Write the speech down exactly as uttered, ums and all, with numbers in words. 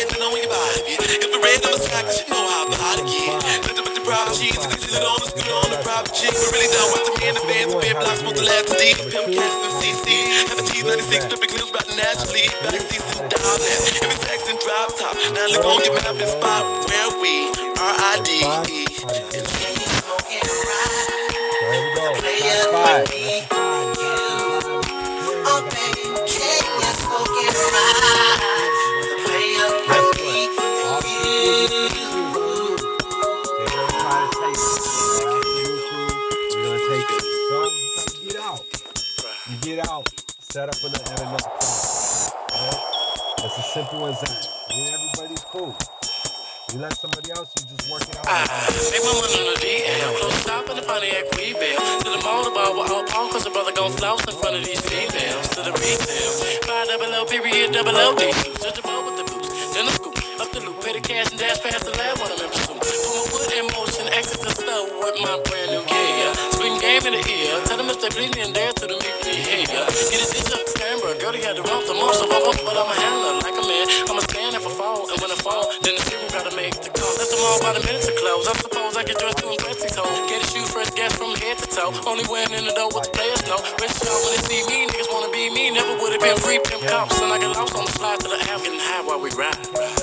landing on your body. If the red on the sky, cause you know how hot it get. Nothing but the private cheese, and sit on the scooter on the private chick. We really don't want to me in the fans, and bed blocks, smoke the last of these. Pimp cats and C C. Have a T ninety-six, tripping news about naturally. Backseats and dollars. If it's X and drop top. Now look on your map and spot where we R I D E. And we smoking right. Playing with me. Oh, baby, can you smoke it right? Playing with me. You get out, set up another, at another place. Right? It's as simple as that. And everybody's cool. You let somebody else, you just work it out. Ah, make my money on the D L. Close shop in the Pontiac Weaville. To the motorball with all Paul, cause the brother gon' flouse in front of these females. To the retail. Five double O, period, double O D. Just the boat with the boots. Then the scoop. Up the loop. Pay the cash and dash past the lab when I'm in pursuit. Put my foot in motion. Exit the store with my brand new gear. Spin game in the ear. Tell them if they bleeding in there to the meet me here. Get it this up, Scamber. Girl, they got the rope, the most of them. But I'm a handler like a man. I'm a stand if I fall. And when I fall, then the people gotta make the call. Let them all by the minutes to close. I suppose I get dressed to impress these hoes. Get a shoe fresh gas from head to toe. Only wearing in the dough what the players know. Rich y'all when they see me, niggas wanna be me. Never would have been free pimp cops. And I get lost on the slide to the F, getting high while we ride.